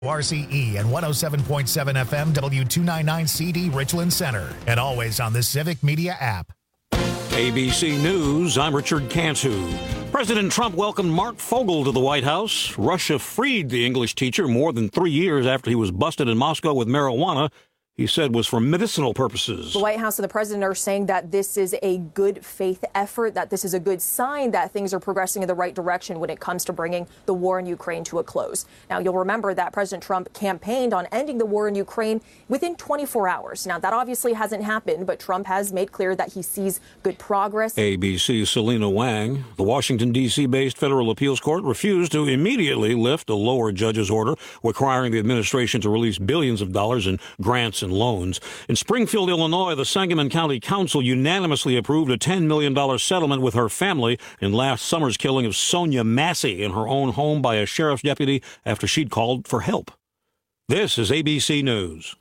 RCE and 107.7 FM W299CD Richland Center, and always on the Civic Media app. ABC News, I'm Richard Cantu. President Trump welcomed Mark Fogel to the White House. Russia freed the English teacher more than 3 years after he was busted in Moscow with marijuana he said was for medicinal purposes. The White House and the president are saying that this is a good faith effort, that this is a good sign that things are progressing in the right direction when it comes to bringing the war in Ukraine to a close. Now, you'll remember that President Trump campaigned on ending the war in Ukraine within 24 hours. Now, that obviously hasn't happened, but Trump has made clear that he sees good progress. ABC's Selena Wang. The Washington, D.C.-based federal appeals court refused to immediately lift a lower judge's order requiring the administration to release billions of dollars in grants and loans. In Springfield, Illinois, the Sangamon County Council unanimously approved a $10 million settlement with her family in last summer's killing of Sonia Massey in her own home by a sheriff's deputy after she'd called for help. This is ABC News.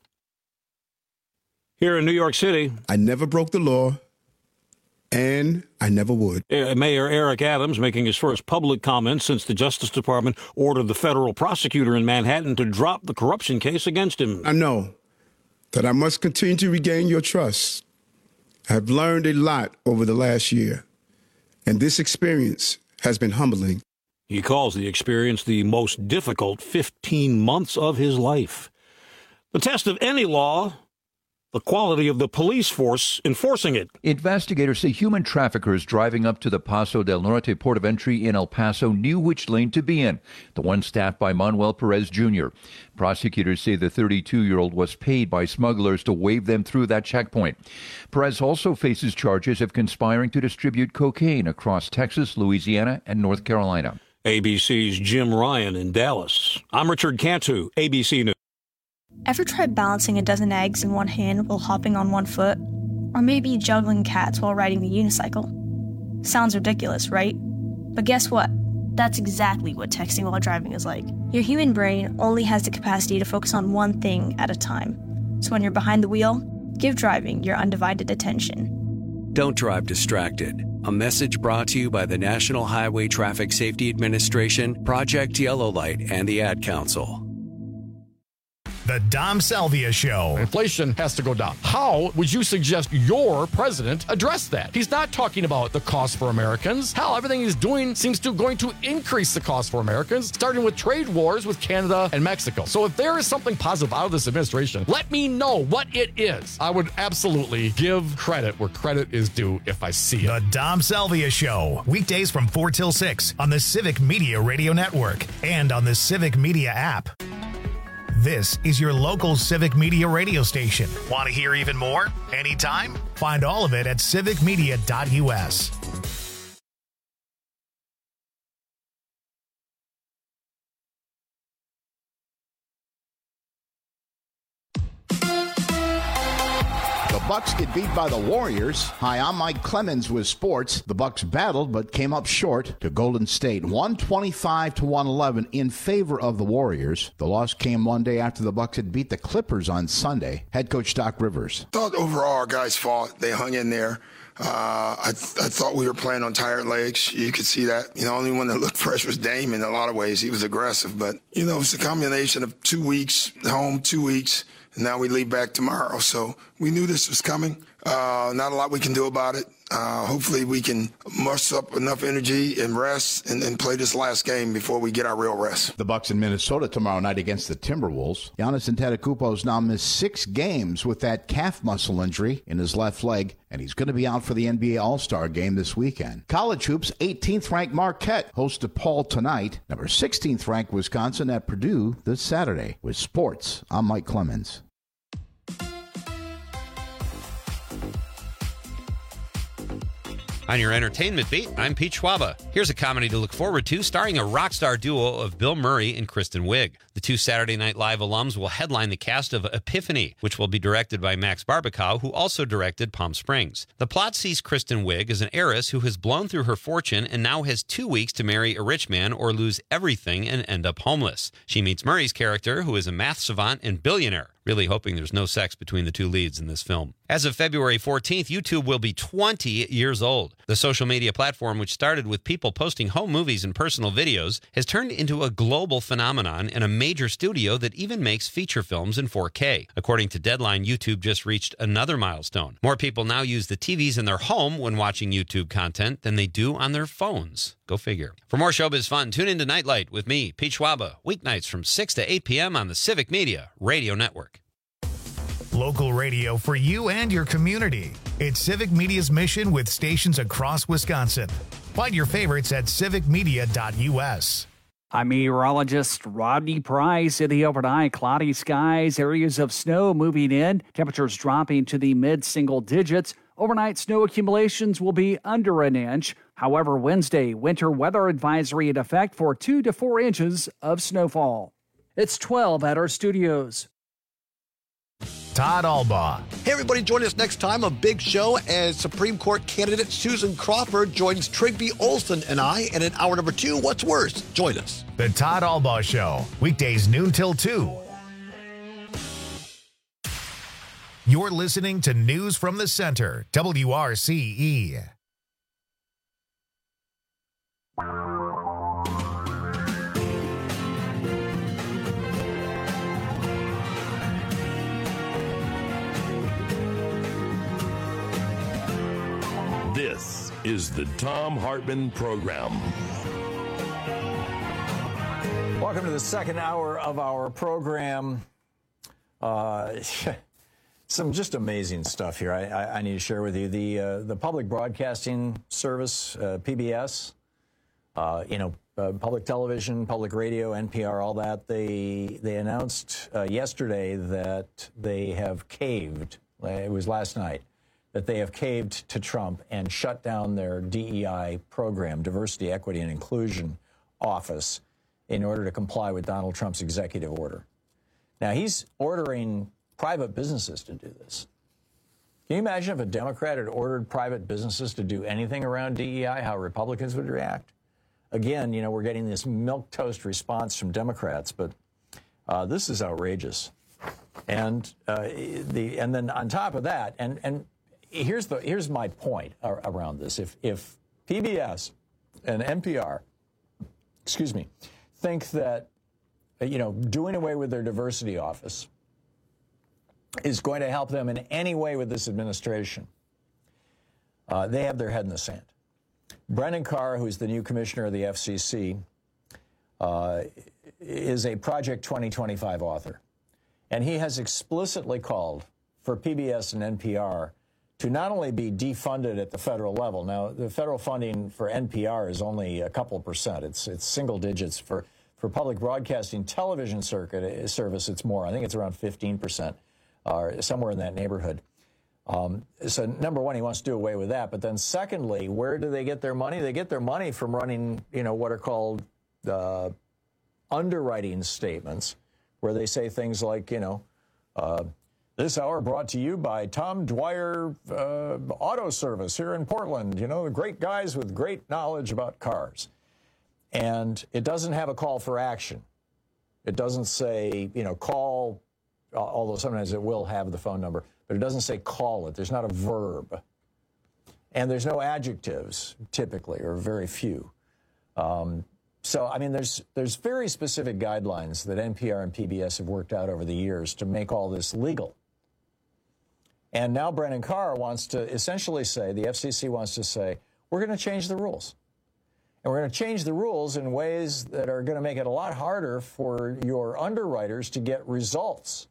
Here in New York City, I never broke the law, and I never would. Mayor Eric Adams making his first public comment since the Justice Department ordered the federal prosecutor in Manhattan to drop the corruption case against him. I know that I must continue to regain your trust. I've learned a lot over the last year, and this experience has been humbling. He calls the experience the most difficult 15 months of his life. The test of any law, the quality of the police force enforcing it. Investigators say human traffickers driving up to the Paso del Norte port of entry in El Paso knew which lane to be in, the one staffed by Manuel Perez Jr. Prosecutors say the 32-year-old was paid by smugglers to wave them through that checkpoint. Perez also faces charges of conspiring to distribute cocaine across Texas, Louisiana, and North Carolina. ABC's Jim Ryan in Dallas. I'm Richard Cantu, ABC News. Ever tried balancing a dozen eggs in one hand while hopping on one foot? Or maybe juggling cats while riding the unicycle? Sounds ridiculous, right? But guess what? That's exactly what texting while driving is like. Your human brain only has the capacity to focus on one thing at a time. So when you're behind the wheel, give driving your undivided attention. Don't drive distracted. A message brought to you by the National Highway Traffic Safety Administration, Project Yellow Light, and the Ad Council. The Dom Salvia Show. Inflation has to go down. How would you suggest your president address that? He's not talking about the cost for Americans. Hell, everything he's doing seems to going to increase the cost for Americans, starting with trade wars with Canada and Mexico. So if there is something positive out of this administration, let me know what it is. I would absolutely give credit where credit is due if I see it. The Dom Salvia Show. Weekdays from 4 till 6 on the Civic Media Radio Network and on the Civic Media app. This is your local Civic Media radio station. Want to hear even more? Anytime? Find all of it at civicmedia.us. Bucks get beat by the Warriors. Hi, I'm Mike Clemens with sports. The Bucks battled but came up short to Golden State, 125-111 in favor of the Warriors. The loss came one day after the Bucks had beat the Clippers on Sunday. Head coach Doc Rivers. I thought overall our guys fought. They hung in there. I thought we were playing on tired legs. You could see that. The only one that looked fresh was Dame in a lot of ways. He was aggressive. But, it's a combination of 2 weeks home, 2 weeks, and now we leave back tomorrow. So we knew this was coming. Not a lot we can do about it. Hopefully we can muster up enough energy and rest and play this last game before we get our real rest. The Bucks in Minnesota tomorrow night against the Timberwolves. Giannis Antetokounmpo has now missed 6 games with that calf muscle injury in his left leg, and he's going to be out for the NBA All-Star game this weekend. College hoops, 18th-ranked Marquette hosts DePaul tonight. Number 16th-ranked Wisconsin at Purdue this Saturday. With sports, I'm Mike Clemens. On your entertainment beat, I'm Pete Schwaba. Here's a comedy to look forward to starring a rock star duo of Bill Murray and Kristen Wiig. The two Saturday Night Live alums will headline the cast of Epiphany, which will be directed by Max Barbakow, who also directed Palm Springs. The plot sees Kristen Wiig as an heiress who has blown through her fortune and now has 2 weeks to marry a rich man or lose everything and end up homeless. She meets Murray's character, who is a math savant and billionaire. Really hoping there's no sex between the two leads in this film. As of February 14th, YouTube will be 20 years old. The social media platform, which started with people posting home movies and personal videos, has turned into a global phenomenon and a major major studio that even makes feature films in 4K. According to Deadline, YouTube just reached another milestone. More people now use the TVs in their home when watching YouTube content than they do on their phones. Go figure. For more showbiz fun, tune into Nightlight with me, Pete Schwaba, weeknights from 6 to 8 p.m. on the Civic Media Radio Network. Local radio for you and your community. It's Civic Media's mission with stations across Wisconsin. Find your favorites at civicmedia.us. I'm meteorologist Rodney Price. In the overnight, cloudy skies, areas of snow moving in, temperatures dropping to the mid-single digits. Overnight snow accumulations will be under an inch. However, Wednesday, winter weather advisory in effect for 2 to 4 inches of snowfall. It's 12 at our studios. Todd Albaugh. Hey, everybody, join us next time. A big show as Supreme Court candidate Susan Crawford joins Trigby Olson and I. And in hour number 2, What's Worse? Join us. The Todd Albaugh Show, weekdays noon till 2. You're listening to News from the Center, WRCE. This is the Thom Hartmann Program. Welcome to the second hour of our program. Some just amazing stuff here I need to share with you. The Public Broadcasting Service, PBS, public television, public radio, NPR, all that, they announced yesterday that they have caved. It was last night. That they have caved to Trump and shut down their DEI program, Diversity, Equity, and Inclusion Office, in order to comply with Donald Trump's executive order. Now, he's ordering private businesses to do this. Can you imagine if a Democrat had ordered private businesses to do anything around DEI, how Republicans would react? Again, we're getting this milquetoast response from Democrats, but this is outrageous. And then on top of that, and here's my point around this. If PBS and NPR, think that, doing away with their diversity office is going to help them in any way with this administration, they have their head in the sand. Brendan Carr, who's the new commissioner of the FCC, is a Project 2025 author. And he has explicitly called for PBS and NPR to not only be defunded at the federal level. Now, the federal funding for NPR is only a couple percent. It's single digits. For public broadcasting television service, it's more. I think it's around 15%, or somewhere in that neighborhood. So, number one, he wants to do away with that. But then secondly, where do they get their money? They get their money from running, what are called underwriting statements, where they say things like, this hour brought to you by Tom Dwyer Auto Service here in Portland. The great guys with great knowledge about cars. And it doesn't have a call for action. It doesn't say, call, although sometimes it will have the phone number, but it doesn't say call it. There's not a verb. And there's no adjectives, typically, or very few. So, there's very specific guidelines that NPR and PBS have worked out over the years to make all this legal. And now Brendan Carr wants to essentially say, the FCC wants to say, we're going to change the rules. And we're going to change the rules in ways that are going to make it a lot harder for your underwriters to get results.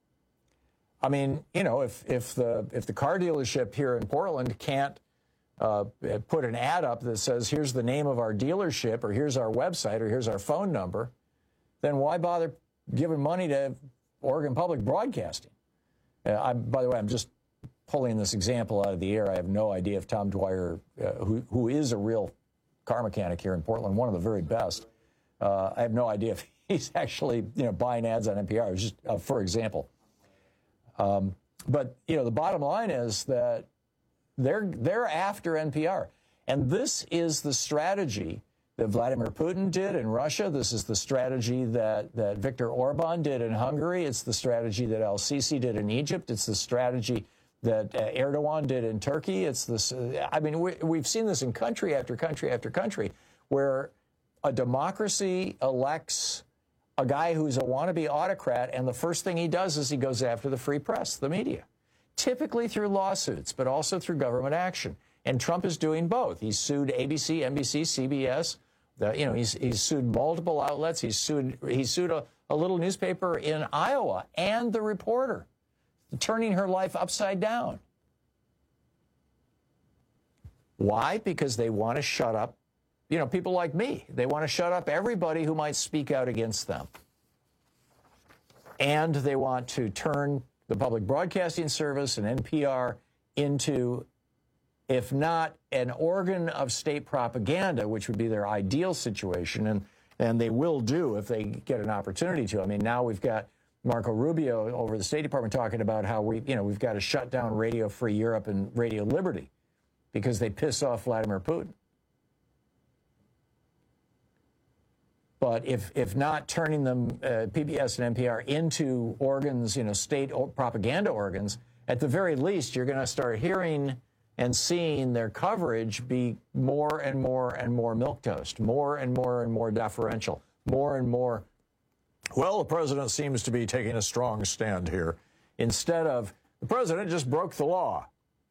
If the car dealership here in Portland can't put an ad up that says, here's the name of our dealership, or here's our website, or here's our phone number, then why bother giving money to Oregon Public Broadcasting? By the way, I'm just pulling this example out of the air. I have no idea if Tom Dwyer, who is a real car mechanic here in Portland, one of the very best, I have no idea if he's actually buying ads on NPR. It's just for example. But the bottom line is that they're after NPR, and this is the strategy that Vladimir Putin did in Russia. This is the strategy that Viktor Orban did in Hungary. It's the strategy that El-Sisi did in Egypt. It's the strategy that Erdogan did in Turkey. It's this. We've seen this in country after country after country, where a democracy elects a guy who's a wannabe autocrat, and the first thing he does is he goes after the free press, the media, typically through lawsuits, but also through government action. And Trump is doing both. He's sued ABC, NBC, CBS. He's sued multiple outlets. He's sued a little newspaper in Iowa and the Reporter, turning her life upside down. Why? Because they want to shut up, people like me. They want to shut up everybody who might speak out against them. And they want to turn the Public Broadcasting Service and NPR into, if not an organ of state propaganda, which would be their ideal situation, and they will do if they get an opportunity to. I mean, now we've got Marco Rubio over the State Department talking about how we've got to shut down Radio Free Europe and Radio Liberty because they piss off Vladimir Putin. But if not turning them, PBS and NPR, into organs, state propaganda organs, at the very least, you're going to start hearing and seeing their coverage be more and more and more milquetoast, more and more deferential, more and more, well, the president seems to be taking a strong stand here, instead of, the president just broke the law.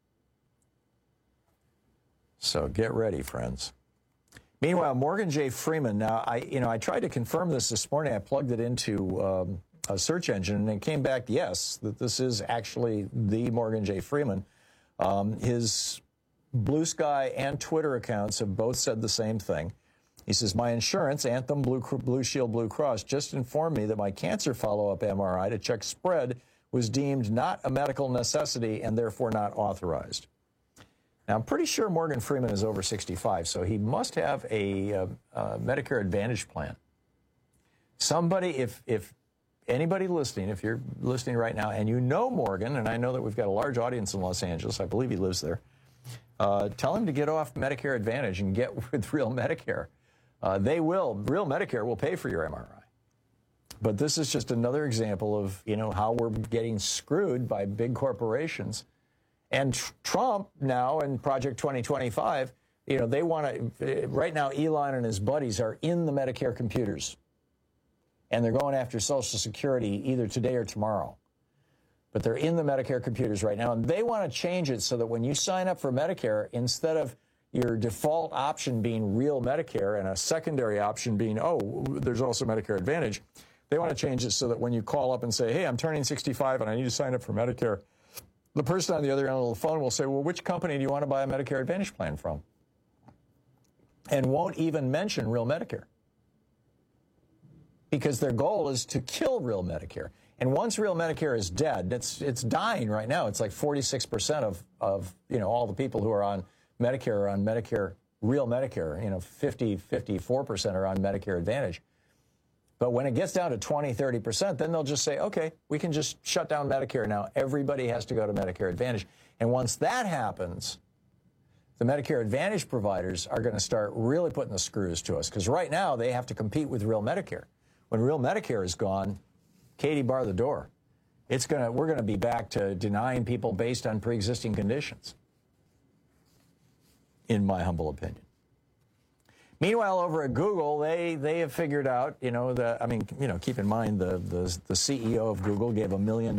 So get ready, friends. Meanwhile, Morgan J. Freeman, now, I tried to confirm this morning. I plugged it into a search engine, and it came back, yes, that this is actually the Morgan J. Freeman. His Blue Sky and Twitter accounts have both said the same thing. He says, my insurance, Anthem Blue Shield Blue Cross, just informed me that my cancer follow-up MRI to check spread was deemed not a medical necessity and therefore not authorized. Now, I'm pretty sure Morgan Freeman is over 65, so he must have a Medicare Advantage plan. Somebody, if anybody listening, if you're listening right now and you know Morgan, and I know that we've got a large audience in Los Angeles, I believe he lives there, tell him to get off Medicare Advantage and get with Real Medicare. Real Medicare will pay for your MRI. But this is just another example of, how we're getting screwed by big corporations. And Trump now in Project 2025, they want to, right now Elon and his buddies are in the Medicare computers. And they're going after Social Security either today or tomorrow. But they're in the Medicare computers right now. And they want to change it so that when you sign up for Medicare, instead of your default option being Real Medicare and a secondary option being, there's also Medicare Advantage, they want to change it so that when you call up and say, hey, I'm turning 65 and I need to sign up for Medicare, the person on the other end of the phone will say, well, which company do you want to buy a Medicare Advantage plan from? And won't even mention Real Medicare. Because their goal is to kill Real Medicare. And once Real Medicare is dead, it's dying right now. It's like 46% of all the people who are on Medicare are on Medicare, Real Medicare. 54% are on Medicare Advantage. But when it gets down to 20, 30%, then they'll just say, okay, we can just shut down Medicare now. Everybody has to go to Medicare Advantage. And once that happens, the Medicare Advantage providers are going to start really putting the screws to us. Because right now, they have to compete with Real Medicare. When Real Medicare is gone, Katie, bar the door. We're going to be back to denying people based on pre-existing conditions, in my humble opinion. Meanwhile, over at Google, they have figured out, keep in mind the CEO of Google gave $1 million,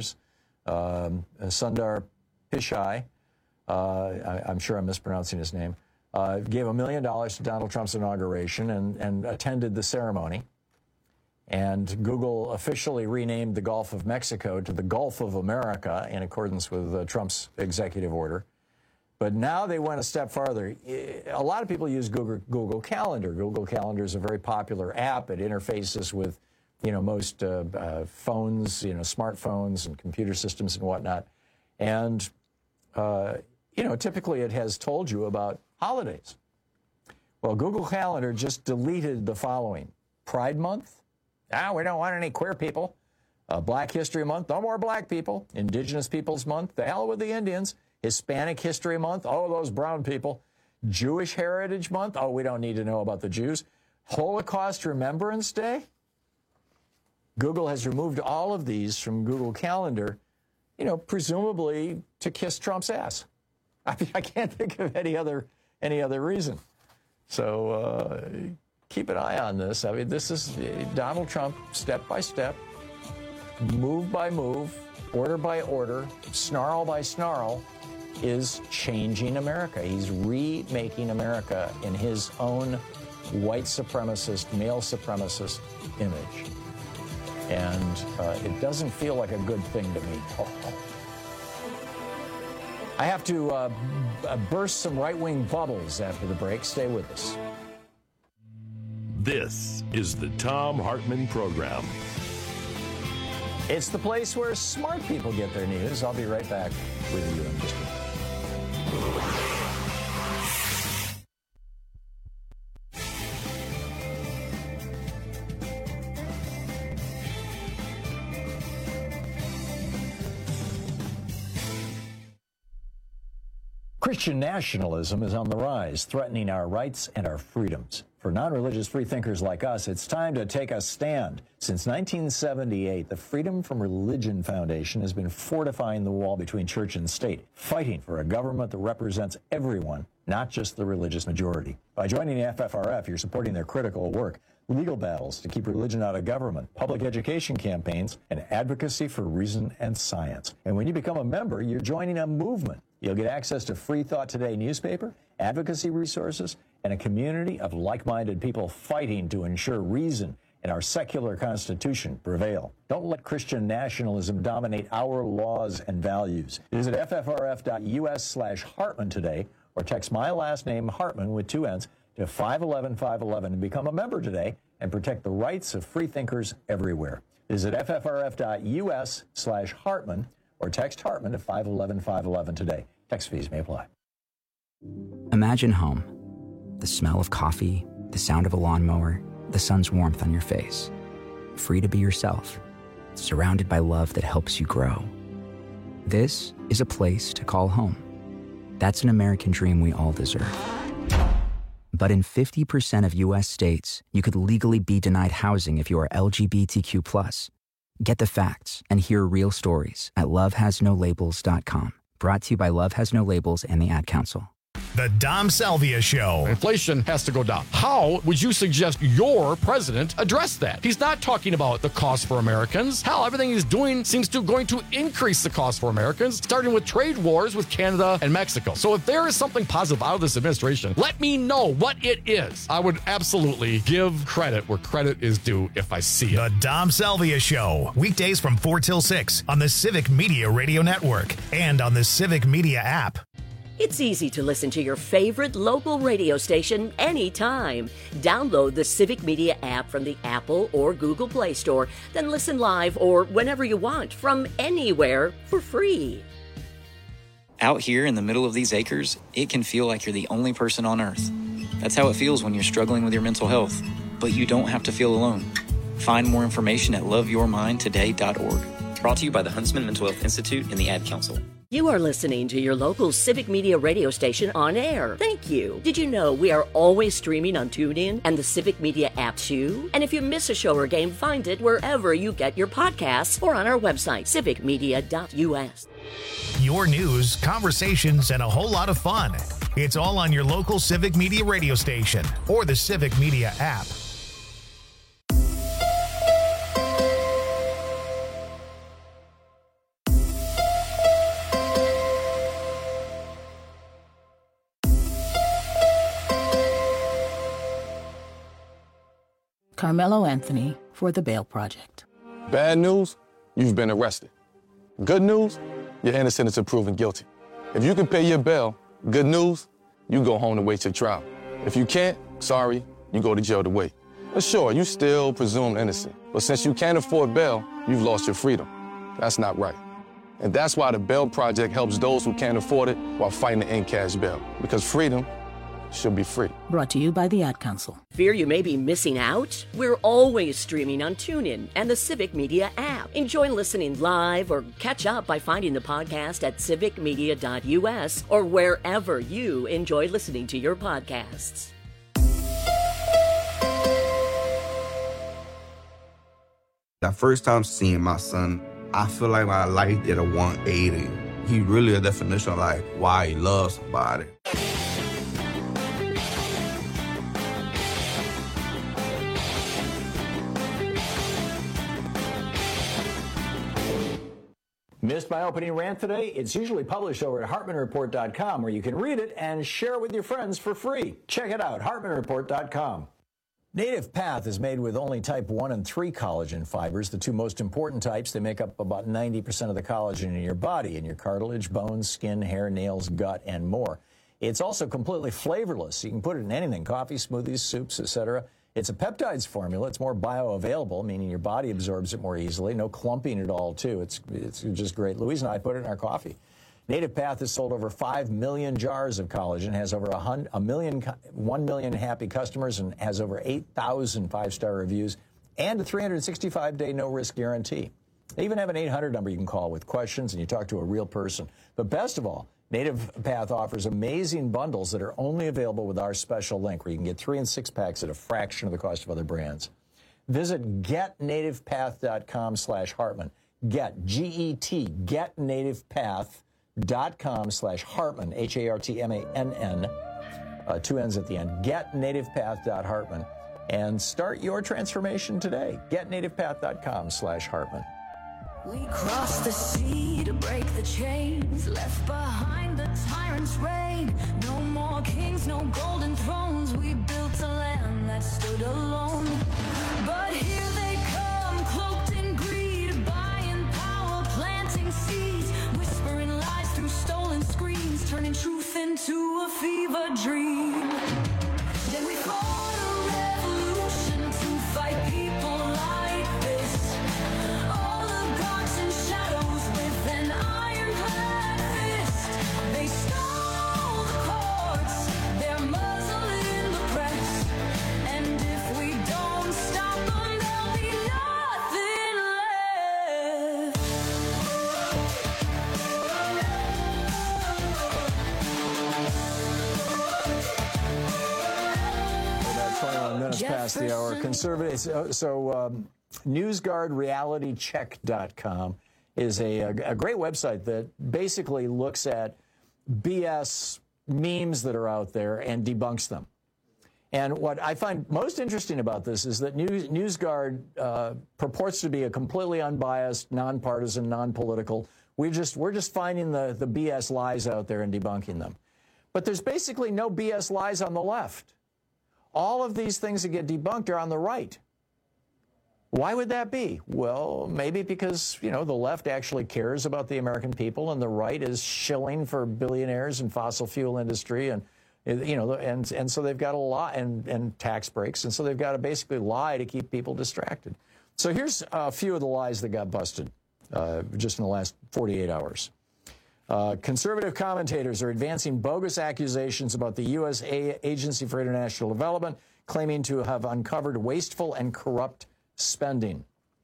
Sundar Pichai, I'm sure I'm mispronouncing his name, gave $1 million to Donald Trump's inauguration and attended the ceremony. And Google officially renamed the Gulf of Mexico to the Gulf of America in accordance with Trump's executive order. But now they went a step farther. A lot of people use Google Calendar. Google Calendar is a very popular app. It interfaces with, most phones, smartphones and computer systems and whatnot. And, typically it has told you about holidays. Well, Google Calendar just deleted the following. Pride Month? We don't want any queer people. Black History Month? No more black people. Indigenous Peoples Month? The hell with the Indians. Hispanic History Month, those brown people. Jewish Heritage Month, we don't need to know about the Jews. Holocaust Remembrance Day. Google has removed all of these from Google Calendar, presumably to kiss Trump's ass. I can't think of any other reason. So keep an eye on this. I mean, this is Donald Trump, step by step, move by move, order by order, snarl by snarl, is changing America. He's remaking America in his own white supremacist, male supremacist image. And it doesn't feel like a good thing to me. I have to burst some right-wing bubbles after the break. Stay with us. This is the Thom Hartmann Program. It's the place where smart people get their news. I'll be right back with you in just a minute. Christian nationalism is on the rise, threatening our rights and our freedoms. For non-religious freethinkers like us, it's time to take a stand. Since 1978, the Freedom from Religion Foundation has been fortifying the wall between church and state, fighting for a government that represents everyone, not just the religious majority. By joining the FFRF, you're supporting their critical work, legal battles to keep religion out of government, public education campaigns, and advocacy for reason and science. And when you become a member, you're joining a movement. You'll get access to Free Thought Today newspaper, advocacy resources, and a community of like-minded people fighting to ensure reason and our secular constitution prevail. Don't let Christian nationalism dominate our laws and values. Visit ffrf.us/Hartman today, or text my last name, Hartman, with 2 N's, to 511-511 and become a member today and protect the rights of freethinkers everywhere. Visit ffrf.us/Hartman or text Hartman to 511-511 today. Text fees may apply. Imagine home. The smell of coffee, the sound of a lawnmower, the sun's warmth on your face. Free to be yourself, surrounded by love that helps you grow. This is a place to call home. That's an American dream we all deserve. But in 50% of U.S. states, you could legally be denied housing if you are LGBTQ+. Get the facts and hear real stories at lovehasnolabels.com. Brought to you by Love Has No Labels and the Ad Council. The Dom Salvia Show. Inflation has to go down. How would you suggest your president address that? He's not talking about the cost for Americans. Hell, everything he's doing seems to going to increase the cost for Americans, starting with trade wars with Canada and Mexico. So if there is something positive out of this administration, let me know what it is. I would absolutely give credit where credit is due if I see it. The Dom Salvia Show. Weekdays from 4 till 6 on the Civic Media Radio Network and on the Civic Media app. It's easy to listen to your favorite local radio station anytime. Download the Civic Media app from the Apple or Google Play Store, then listen live or whenever you want from anywhere for free. Out here in the middle of these acres, it can feel like you're the only person on Earth. That's how it feels when you're struggling with your mental health. But you don't have to feel alone. Find more information at loveyourmindtoday.org. Brought to you by the Huntsman Mental Health Institute and the Ad Council. You are listening to your local Civic Media radio station on air. Thank you. Did you know we are always streaming on TuneIn and the Civic Media app too? And if you miss a show or game, find it wherever you get your podcasts or on our website, civicmedia.us. Your news, conversations, and a whole lot of fun. It's all on your local Civic Media radio station or the Civic Media app. Carmelo Anthony for The Bail Project. Bad news, you've been arrested. Good news, you're innocent until proven guilty. If you can pay your bail, good news, you go home to wait your trial. If you can't, sorry, you go to jail to wait. But sure, you still presumed innocent. But since you can't afford bail, you've lost your freedom. That's not right. And that's why the Bail Project helps those who can't afford it while fighting to end cash bail. Because freedom should be free. Brought to you by the Ad Council. Fear you may be missing out? We're always streaming on TuneIn and the Civic Media app. Enjoy listening live or catch up by finding the podcast at civicmedia.us or wherever you enjoy listening to your podcasts. The first time seeing my son, I feel like my life did a 180. He really a definition of like why he loves somebody. Missed my opening rant today? It's usually published over at HartmanReport.com, where you can read it and share it with your friends for free. Check it out, HartmanReport.com. Native Path is made with only type 1 and 3 collagen fibers, the two most important types. They make up about 90% of the collagen in your body, in your cartilage, bones, skin, hair, nails, gut, and more. It's also completely flavorless. You can put it in anything, coffee, smoothies, soups, etc. It's a peptides formula. It's more bioavailable, meaning your body absorbs it more easily. No clumping at all, too. It's just great. Louise and I put it in our coffee. Native Path has sold over 5 million jars of collagen, has over 1 million happy customers, and has over 8,000 five-star reviews, and a 365-day no-risk guarantee. They even have an 800 number you can call with questions, and you talk to a real person. But best of all, Native Path offers amazing bundles that are only available with our special link, where you can get 3 and 6 packs at a fraction of the cost of other brands. Visit getnativepath.com/Hartman. Get, G-E-T, getnativepath.com/Hartman, Hartmann, 2 N's at the end. Getnativepath.Hartman. And start your transformation today. Getnativepath.com/Hartman. We crossed the sea to break the chains, left behind the tyrant's reign. No more kings, no golden thrones. We built a land that stood alone. But here they come, cloaked in greed, buying power, planting seeds, whispering lies through stolen screens, turning truth into a fever dream. Then we fought a revolution to fight people like this. All the gods and shadows with an ironclad fist. They stole the courts, they're muzzling the press. And if we don't stop them, there'll be nothing left. About 21 minutes past the hour. Conservatives. NewsGuardRealityCheck.com is a great website that basically looks at BS memes that are out there and debunks them. And what I find most interesting about this is that NewsGuard purports to be a completely unbiased, nonpartisan, non-political. We're just finding the BS lies out there and debunking them. But there's basically no BS lies on the left. All of these things that get debunked are on the right. Why would that be? Well, maybe because, the left actually cares about the American people and the right is shilling for billionaires and fossil fuel industry and so they've got a lot and tax breaks. And so they've got to basically lie to keep people distracted. So here's a few of the lies that got busted just in the last 48 hours. Conservative commentators are advancing bogus accusations about the U.S. Agency for International Development, claiming to have uncovered wasteful and corrupt spending.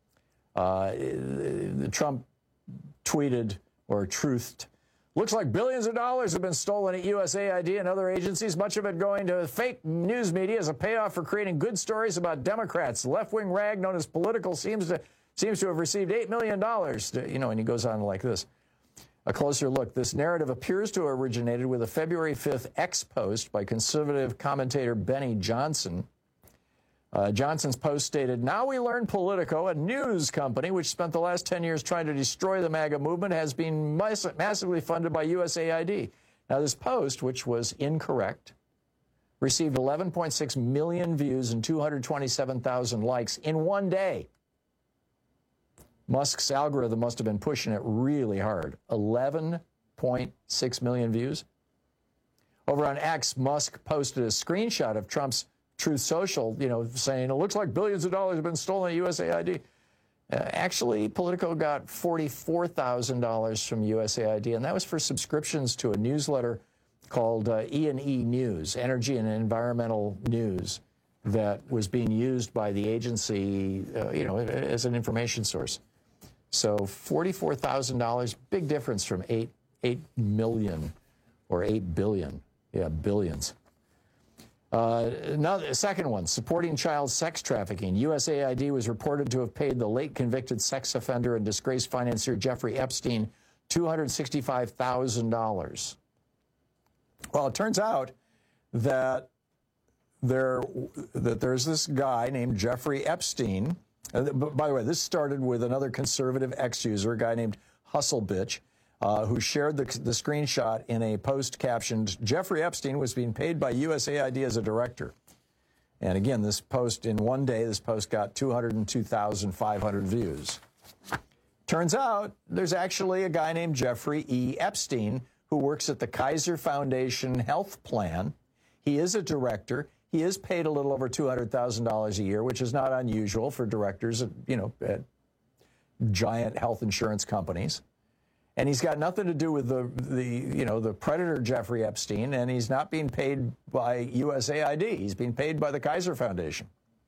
Trump tweeted or truthed, looks like billions of dollars have been stolen at USAID and other agencies, much of it going to fake news media as a payoff for creating good stories about Democrats. The left-wing rag known as Political seems to have received $8 million. And he goes on like this. A closer look. This narrative appears to have originated with a February 5th X post by conservative commentator Benny Johnson. Johnson's post stated, now we learn Politico, a news company which spent the last 10 years trying to destroy the MAGA movement, has been massively funded by USAID. Now, this post, which was incorrect, received 11.6 million views and 227,000 likes in one day. Musk's algorithm must have been pushing it really hard. 11.6 million views. Over on X, Musk posted a screenshot of Trump's Truth Social, saying, it looks like billions of dollars have been stolen at USAID. Actually, Politico got $44,000 from USAID, and that was for subscriptions to a newsletter called E&E News, Energy and Environmental News, that was being used by the agency, as an information source. So $44,000, big difference from 8 million or 8 billion. Yeah, billions. Now, the second one, supporting child sex trafficking. USAID was reported to have paid the late convicted sex offender and disgraced financier Jeffrey Epstein $265,000. Well, it turns out that there's this guy named Jeffrey Epstein. By the way, this started with another conservative X user, a guy named Hustlebitch, who shared the screenshot in a post captioned, "Jeffrey Epstein was being paid by USAID as a director." And again, this post, in one day, this post got 202,500 views. Turns out there's actually a guy named Jeffrey E. Epstein who works at the Kaiser Foundation Health Plan. He is a director. He is paid a little over $200,000 a year, which is not unusual for directors, at giant health insurance companies. And he's got nothing to do with the predator Jeffrey Epstein, and he's not being paid by USAID. He's being paid by the Kaiser Foundation.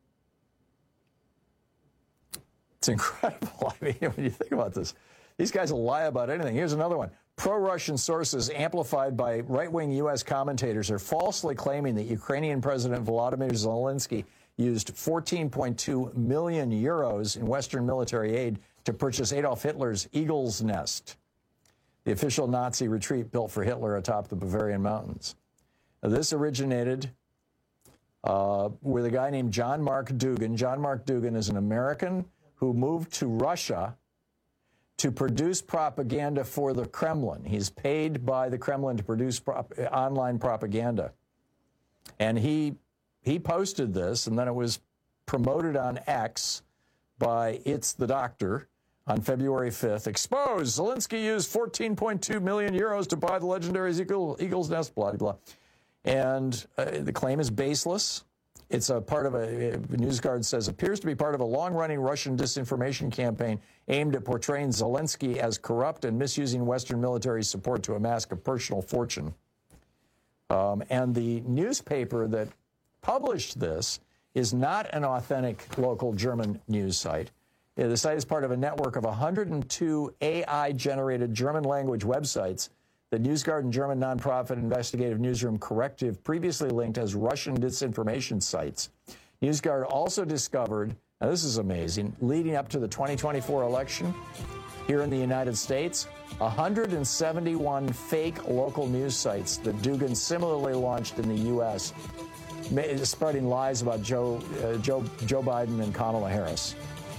It's incredible. I mean, when you think about this, these guys will lie about anything. Here's another one. Pro-Russian sources amplified by right-wing U.S. commentators are falsely claiming that Ukrainian President Volodymyr Zelensky used 14.2 million euros in Western military aid to purchase Adolf Hitler's Eagle's Nest, the official Nazi retreat built for Hitler atop the Bavarian mountains. Now, this originated with a guy named John Mark Dougan. John Mark Dougan is an American who moved to Russia to produce propaganda for the Kremlin. He's paid by the Kremlin to produce online propaganda. And he posted this, and then it was promoted on X by It's the Doctor on February 5th. Exposed! Zelensky used 14.2 million euros to buy the legendary Eagle's Nest, blah, blah, blah. And the claim is baseless. It's a part of NewsGuard says, appears to be part of a long-running Russian disinformation campaign aimed at portraying Zelensky as corrupt and misusing Western military support to amass a personal fortune. And the newspaper that published this is not an authentic local German news site. The site is part of a network of 102 AI-generated German-language websites that NewsGuard and German nonprofit investigative newsroom Corrective previously linked as Russian disinformation sites. NewsGuard also discovered, now this is amazing, leading up to the 2024 election here in the United States, 171 fake local news sites that Dougan similarly launched in the U.S., spreading lies about Joe Biden and Kamala Harris.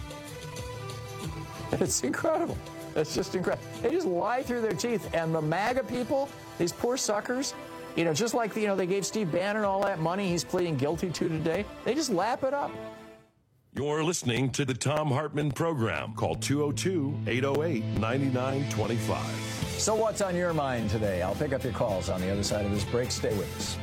It's incredible. It's just incredible. They just lie through their teeth. And the MAGA people, these poor suckers, just like, they gave Steve Bannon all that money he's pleading guilty to today, they just lap it up. You're listening to the Thom Hartmann Program. Call 202-808-9925. So what's on your mind today? I'll pick up your calls on the other side of this break. Stay with us.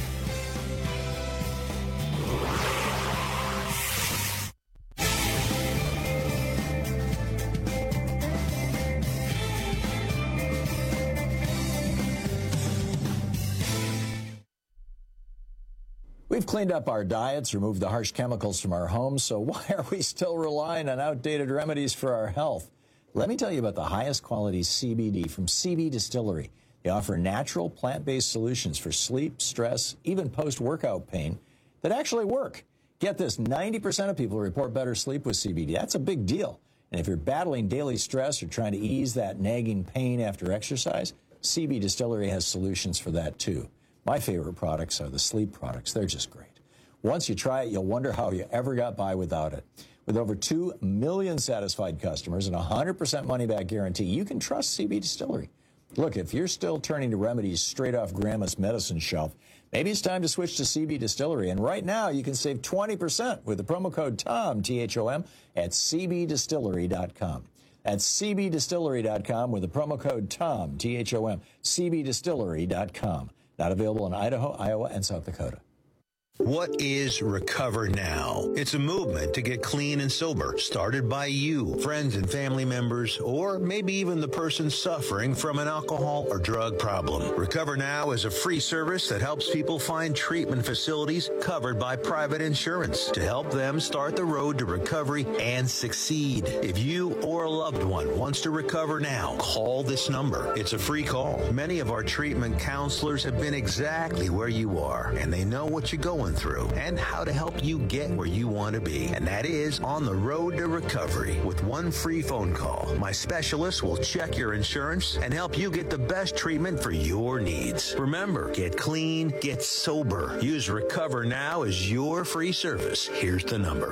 We've cleaned up our diets, removed the harsh chemicals from our homes, so why are we still relying on outdated remedies for our health? Let me tell you about the highest quality CBD from CB Distillery. They offer natural, plant-based solutions for sleep, stress, even post-workout pain that actually work. Get this, 90% of people report better sleep with CBD. That's a big deal. And if you're battling daily stress or trying to ease that nagging pain after exercise, CB Distillery has solutions for that too. My favorite products are the sleep products. They're just great. Once you try it, you'll wonder how you ever got by without it. With over 2 million satisfied customers and a 100% money-back guarantee, you can trust CB Distillery. Look, if you're still turning to remedies straight off Grandma's medicine shelf, maybe it's time to switch to CB Distillery. And right now, you can save 20% with the promo code TOM, T-H-O-M, at cbdistillery.com. That's cbdistillery.com with the promo code TOM, T-H-O-M, cbdistillery.com. Not available in Idaho, Iowa, and South Dakota. What is Recover Now? It's a movement to get clean and sober, started by you, friends and family members, or maybe even the person suffering from an alcohol or drug problem. Recover Now is a free service that helps people find treatment facilities covered by private insurance to help them start the road to recovery and succeed. If you or a loved one wants to recover now, call this number. It's a free call. Many of our treatment counselors have been exactly where you are, and they know what you're going going through and how to help you get where you want to be. And that is On the Road to Recovery. With one free phone call, my specialist will check your insurance and help you get the best treatment for your needs. Remember, get clean, get sober. Use Recover Now as your free service. Here's the number.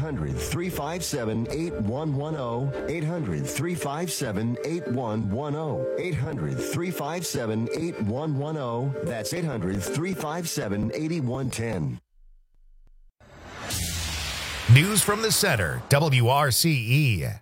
800-357-8110. 800-357-8110. 800-357-8110. That's 800-357-8110. News from the Center, WRCE.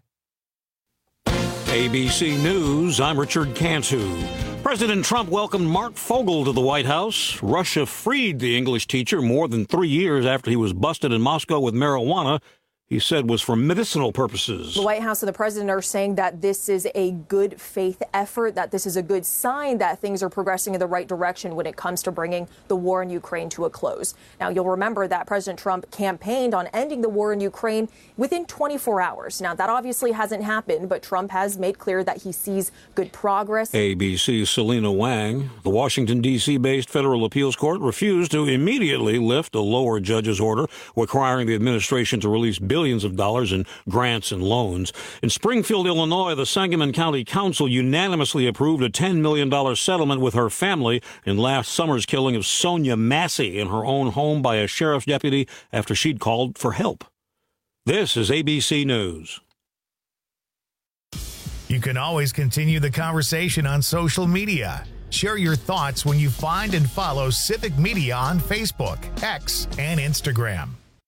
ABC News, I'm Richard Cantu. President Trump welcomed Mark Fogel to the White House. Russia freed the English teacher more than 3 years after he was busted in Moscow with marijuana he said was for medicinal purposes. The White House and the president are saying that this is a good faith effort, that this is a good sign that things are progressing in the right direction when it comes to bringing the war in Ukraine to a close. Now, you'll remember that President Trump campaigned on ending the war in Ukraine within 24 hours. Now, that obviously hasn't happened, but Trump has made clear that he sees good progress. ABC's Selena Wang. The Washington, D.C.-based federal appeals court refused to immediately lift a lower judge's order requiring the administration to release billions of dollars in grants and loans. In Springfield, Illinois, the Sangamon County Council unanimously approved a $10 million settlement with her family in last summer's killing of Sonia Massey in her own home by a sheriff's deputy after she'd called for help. This is ABC News. You can always continue the conversation on social media. Share your thoughts when you find and follow Civic Media on Facebook, X, and Instagram.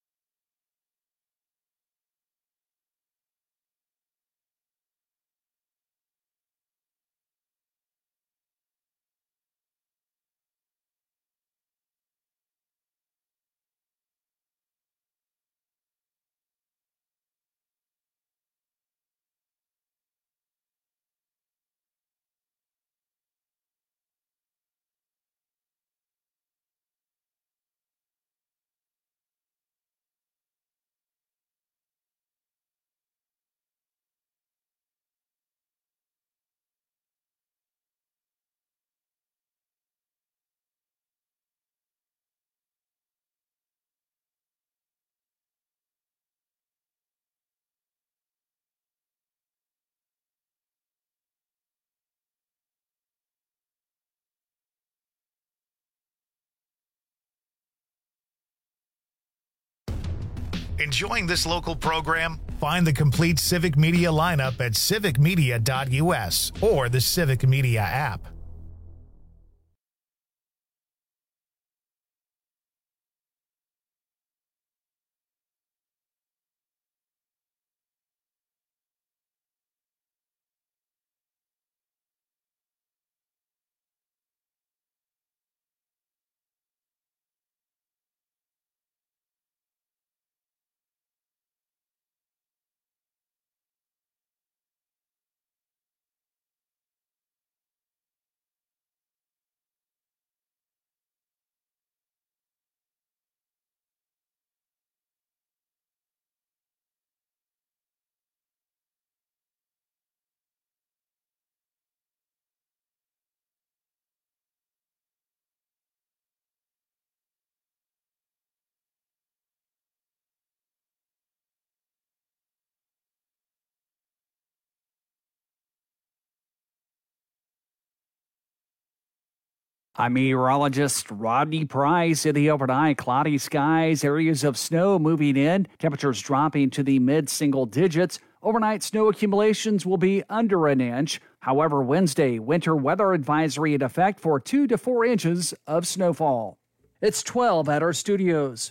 Enjoying this local program? Find the complete Civic Media lineup at civicmedia.us or the Civic Media app. I'm meteorologist Rodney Price. In the overnight, cloudy skies, areas of snow moving in, temperatures dropping to the mid-single digits. Overnight snow accumulations will be under an inch. However, Wednesday, winter weather advisory in effect for 2 to 4 inches of snowfall. It's 12 at our studios.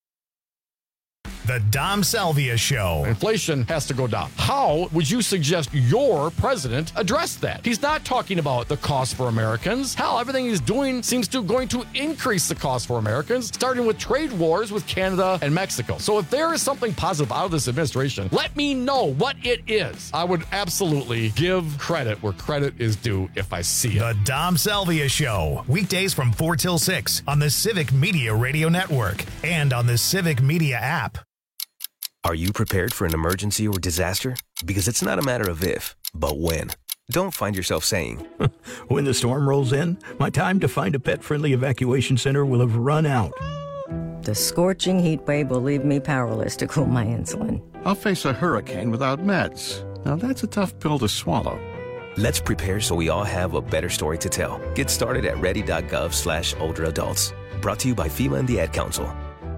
The Dom Salvia Show. Inflation has to go down. How would you suggest your president address that? He's not talking about the cost for Americans. Hell, everything he's doing seems to going to increase the cost for Americans, starting with trade wars with Canada and Mexico. So if there is something positive out of this administration, let me know what it is. I would absolutely give credit where credit is due if I see it. The Dom Salvia Show. Weekdays from 4 till 6 on the Civic Media Radio Network and on the Civic Media app. Are you prepared for an emergency or disaster? Because it's not a matter of if, but when. Don't find yourself saying, when the storm rolls in, my time to find a pet-friendly evacuation center will have run out. The scorching heat wave will leave me powerless to cool my insulin. I'll face a hurricane without meds. Now that's a tough pill to swallow. Let's prepare so we all have a better story to tell. Get started at ready.gov/older adults. Brought to you by FEMA and the Ad Council.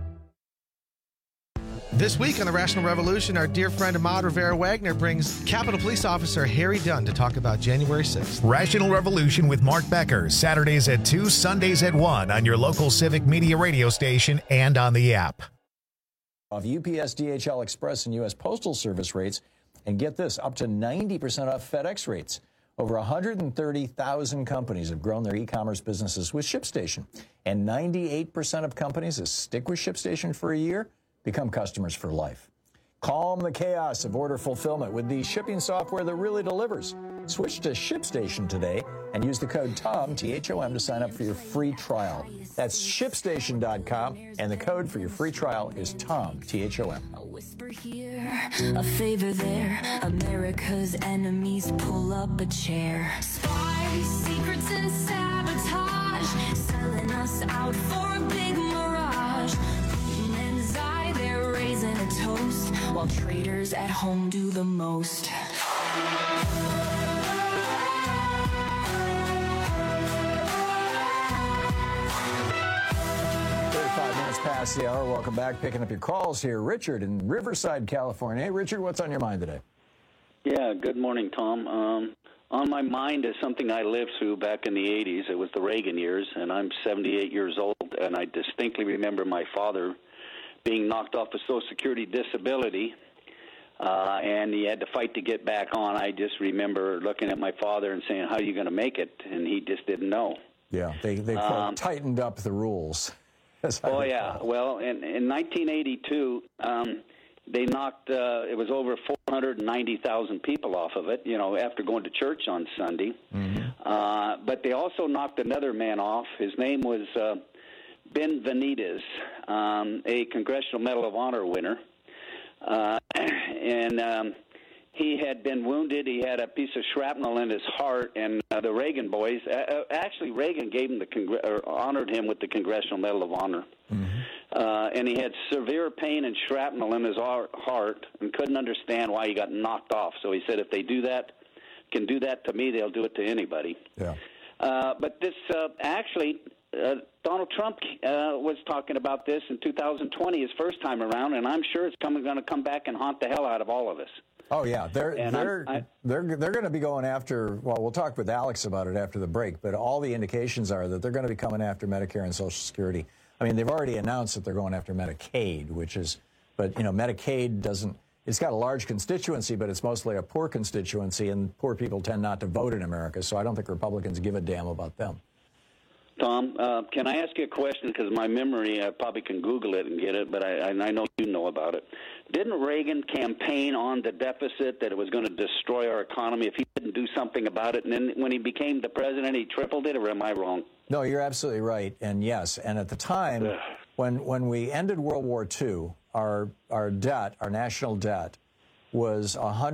This week on the Rational Revolution, our dear friend Ahmad Rivera-Wagner brings Capitol Police Officer Harry Dunn to talk about January 6th. Rational Revolution with Mark Becker, Saturdays at 2, Sundays at 1 on your local Civic Media radio station and on the app. Of UPS, DHL Express, and U.S. Postal Service rates, and get this, up to 90% off FedEx rates. Over 130,000 companies have grown their e-commerce businesses with ShipStation, and 98% of companies that stick with ShipStation for a year become customers for life. Calm the chaos of order fulfillment with the shipping software that really delivers. Switch to ShipStation today and use the code TOM, T-H-O-M, to sign up for your free trial. That's ShipStation.com, and the code for your free trial is TOM, T-H-O-M. A whisper here, a favor there. America's enemies pull up a chair. Spies, secrets, and sabotage, selling us out for a big mirage. Men's eye, they're raising a toast, while traitors at home do the most. 5 minutes past the hour. Welcome back. Picking up your calls here. Richard in Riverside, California. Hey, Richard, what's on your mind today? Yeah, good morning, Tom. On my mind is something I lived through back in the 80s. It was the Reagan years, and I'm 78 years old, and I distinctly remember my father being knocked off of Social Security disability, and he had to fight to get back on. I just remember looking at my father and saying, how are you going to make it? And he just didn't know. Yeah, they tightened up the rules. Oh, yeah. Well, in 1982, they knocked, it was over 490,000 people off of it, after going to church on Sunday. Mm-hmm. But they also knocked another man off. His name was Ben Benitez, a Congressional Medal of Honor winner. And he had been wounded. He had a piece of shrapnel in his heart, and the Reagan boys, actually Reagan gave him honored him with the Congressional Medal of Honor. Mm-hmm. And he had severe pain and shrapnel in his heart and couldn't understand why he got knocked off. So he said, if they can do that to me, they'll do it to anybody. Yeah. But this Donald Trump was talking about this in 2020, his first time around, and I'm sure it's going to come back and haunt the hell out of all of us. Oh yeah, they're going to be going after. Well, we'll talk with Alex about it after the break. But all the indications are that they're going to be coming after Medicare and Social Security. I mean, they've already announced that they're going after Medicaid, but Medicaid doesn't. It's got a large constituency, but it's mostly a poor constituency, and poor people tend not to vote in America. So I don't think Republicans give a damn about them. Tom, can I ask you a question? Because my memory, I probably can Google it and get it, but I know you know about it. Didn't Reagan campaign on the deficit, that it was going to destroy our economy if he didn't do something about it? And then when he became the president, he tripled it, or am I wrong? No, you're absolutely right. And yes, and at the time, when we ended World War II, our debt, our national debt, was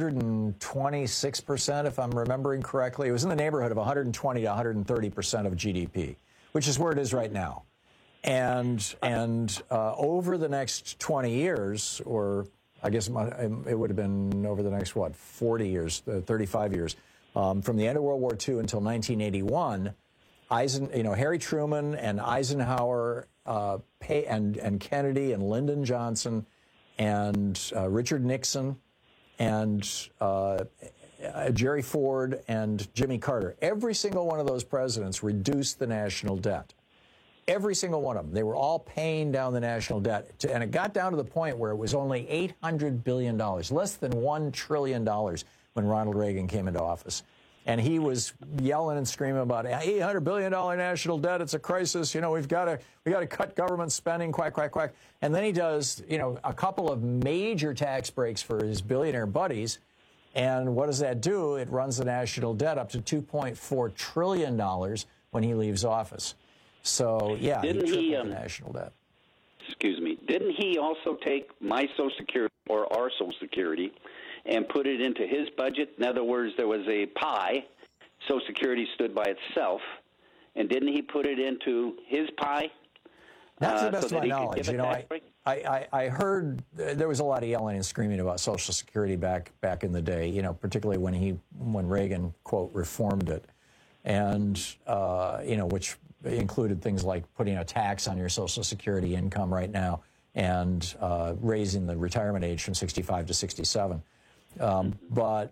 126%, if I'm remembering correctly. It was in the neighborhood of 120 to 130% of GDP, which is where it is right now. And over the next 20 years, or I guess it would have been over the next, 40 years, 35 years, from the end of World War II until 1981, Harry Truman and Eisenhower and Kennedy and Lyndon Johnson and Richard Nixon and Jerry Ford and Jimmy Carter, every single one of those presidents reduced the national debt. Every single one of them. They were all paying down the national debt. And it got down to the point where it was only $800 billion, less than $1 trillion when Ronald Reagan came into office. And he was yelling and screaming about $800 billion national debt. It's a crisis. We've got to cut government spending, quack, quack, quack. And then he does, a couple of major tax breaks for his billionaire buddies. And what does that do? It runs the national debt up to $2.4 trillion when he leaves office. So, yeah, he tripled the national debt. Excuse me. Didn't he also take my Social Security, or our Social Security, and put it into his budget? In other words, there was a pie. Social Security stood by itself. And didn't he put it into his pie? Not to the best so of my that he could knowledge. give a You know, tax break? I heard there was a lot of yelling and screaming about Social Security back in the day, you know, particularly when Reagan, quote, reformed it. And, you know, which included things like putting a tax on your Social Security income right now and raising the retirement age from 65 to 67. But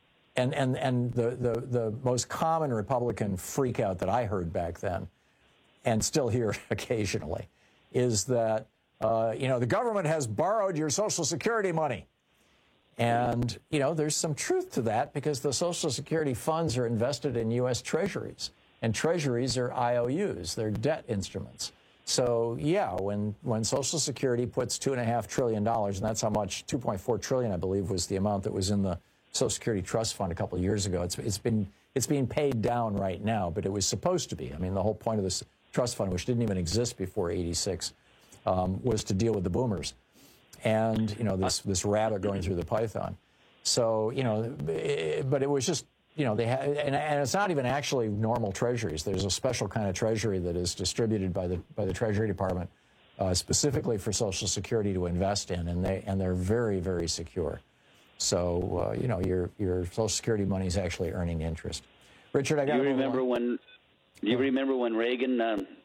the most common Republican freak out that I heard back then, and still hear occasionally, is that, you know, the government has borrowed your Social Security money. And, you know, there's some truth to that because the Social Security funds are invested in U.S. Treasuries. And Treasuries are IOUs. They're debt instruments. So, yeah, when Social Security puts $2.5 trillion, and that's how much, $2.4 trillion, I believe, was the amount that was in the Social Security Trust Fund a couple of years ago. It's being paid down right now, but it was supposed to be. I mean, the whole point of this trust fund, which didn't even exist before '86, was to deal with the boomers. And, you know, this rabbit going through the python. So, you know, but it was just, you know, they had, and it's not even actually normal treasuries. There's a special kind of treasury that is distributed by the Treasury Department specifically for Social Security to invest in, and they're very, very secure. So, you know, your Social Security money is actually earning interest. Richard, I got. Do you remember when Reagan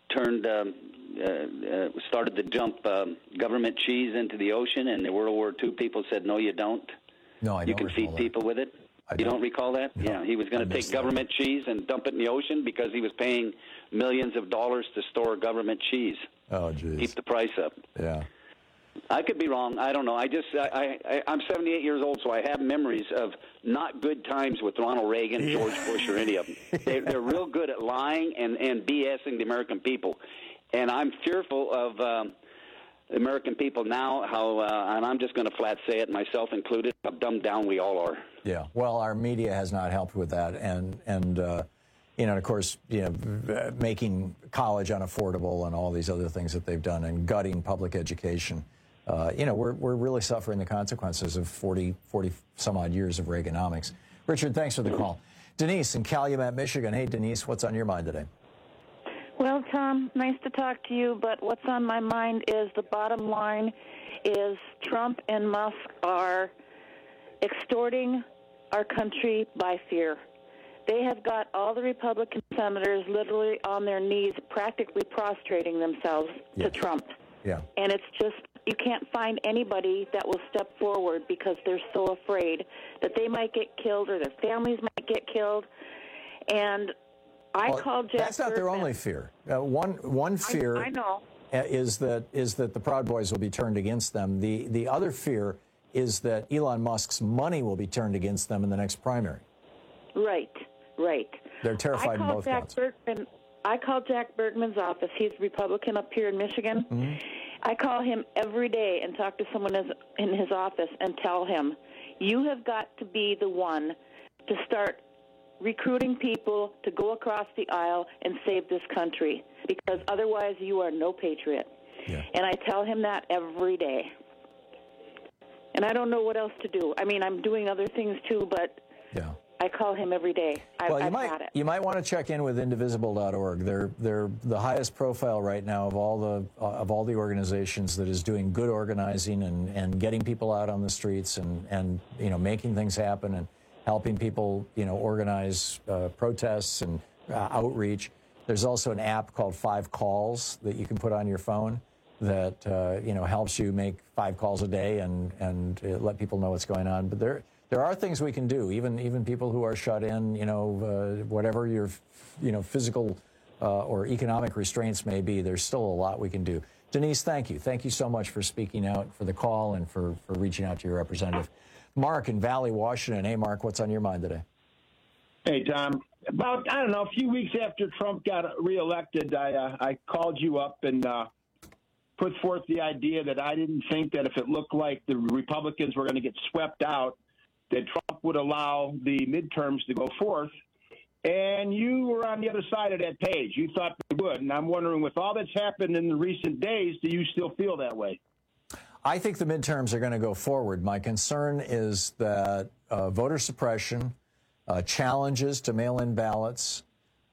started to dump government cheese into the ocean, and the World War II people said, "No, you don't. No, I don't. You can feed people with it." You don't recall that? No, yeah, he was going to take government cheese and dump it in the ocean because he was paying millions of dollars to store government cheese. Oh, geez. Keep the price up. Yeah. I could be wrong. I don't know. I'm 78 years old, so I have memories of not good times with Ronald Reagan, George Bush, or any of them. They're real good at lying and BSing the American people. And I'm fearful of American people now, how, and I'm just going to flat say it, myself included, how dumbed down we all are. Yeah. Well, our media has not helped with that. And you know, of course, you know, making college unaffordable and all these other things that they've done and gutting public education. You know, we're really suffering the consequences of 40 some odd years of Reaganomics. Richard, thanks for the call. Denise in Calumet, Michigan. Hey, Denise, what's on your mind today? Well, Tom, nice to talk to you, but what's on my mind is the bottom line is Trump and Musk are extorting our country by fear. They have got all the Republican senators literally on their knees, practically prostrating themselves to Trump. Yeah. And it's just, you can't find anybody that will step forward because they're so afraid that they might get killed or their families might get killed. And I called Jack That's not their only fear. One fear I know. is that the Proud Boys will be turned against them. The other fear is that Elon Musk's money will be turned against them in the next primary. Right. They're terrified in both counts. I called Jack Bergman's office. He's Republican up here in Michigan. Mm-hmm. I call him every day and talk to someone in his office and tell him, you have got to be the one to start recruiting people to go across the aisle and save this country, because otherwise you are no patriot. Yeah. And I tell him that every day. And I don't know what else to do. I mean, I'm doing other things too, but yeah. I call him every day. Well, you might want to check in with indivisible.org. They're the highest profile right now of all the organizations that is doing good organizing and getting people out on the streets and you know, making things happen and helping people, you know, organize protests and outreach. There's also an app called 5 Calls that you can put on your phone that you know, helps you make 5 calls a day and let people know what's going on. But there are things we can do, even people who are shut in, you know, whatever your, you know, physical or economic restraints may be, there's still a lot we can do. Denise, thank you. Thank you so much for speaking out, for the call, and for reaching out to your representative. Mark in Valley, Washington. Hey, Mark, what's on your mind today? Hey, Tom. About, I don't know, a few weeks after Trump got reelected, I called you up and put forth the idea that I didn't think that if it looked like the Republicans were going to get swept out, that Trump would allow the midterms to go forth. And you were on the other side of that page. You thought they would. And I'm wondering, with all that's happened in the recent days, do you still feel that way? I think the midterms are going to go forward. My concern is that voter suppression, challenges to mail-in ballots,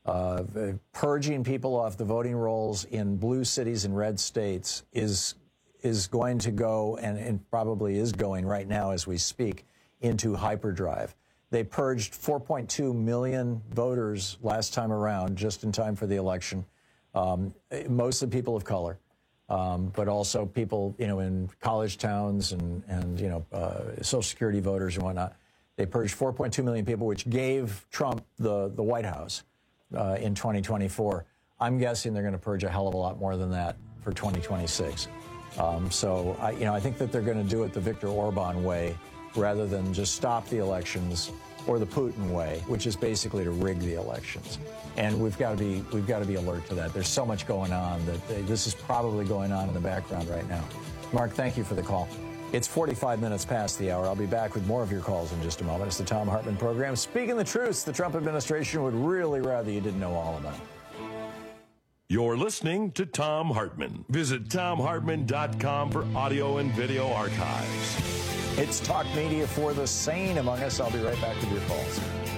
purging people off the voting rolls in blue cities and red states is going to go, and probably is going right now as we speak, into hyperdrive. They purged 4.2 million voters last time around, just in time for the election, mostly people of color, but also people, in college towns and Social Security voters and whatnot. They purged 4.2 million people, which gave Trump the White House in 2024. I'm guessing they're going to purge a hell of a lot more than that for 2026. So I think that they're going to do it the Viktor Orban way rather than just stop the elections, or the Putin way, which is basically to rig the elections. And we've got to be alert to that. There's so much going on that this is probably going on in the background right now. Mark, thank you for the call. It's 45 minutes past the hour. I'll be back with more of your calls in just a moment. It's the Thom Hartmann Program. Speaking the truths the Trump administration would really rather you didn't know all about. You're listening to Thom Hartmann. Visit ThomHartmann.com for audio and video archives. It's talk media for the sane among us. I'll be right back with your calls.